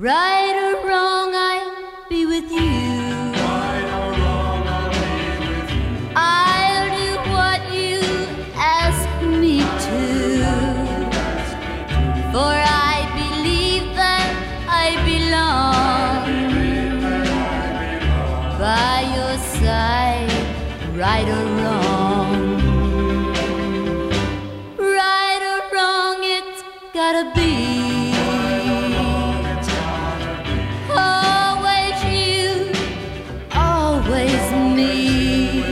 Right or wrong, I'll be with you. Right or wrong, I'll be with you. I'll do what you ask me to. For I believe that I belong by your side, right or wrong. Right or wrong, it's gotta be. Always me.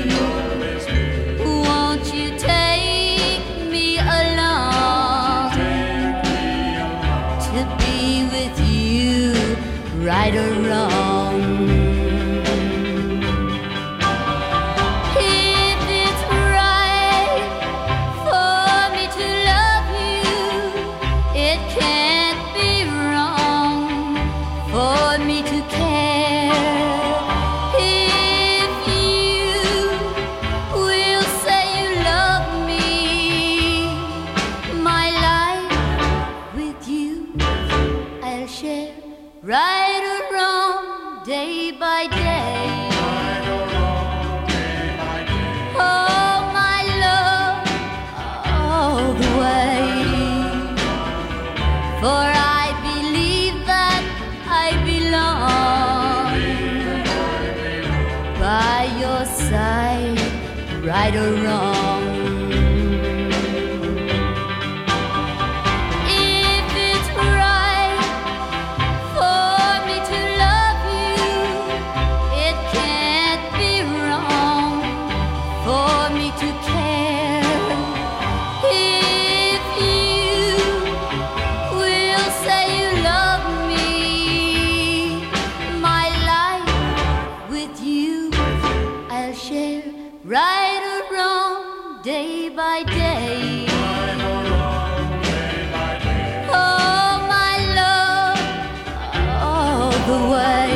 Won't you take me along to be with you, right or wrong? If it's right for me to love you, it can't be wrong for me to care. Right or wrong, day by day. Right or wrong, day by day. Oh, my love, all the way. For I believe that I belong by your side, right or wrong. Right or wrong, day by day. Right or wrong, day by day. Oh, my love, all the way.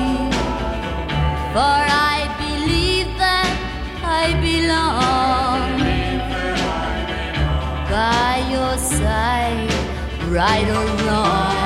For I believe that I belong by your side, right or wrong.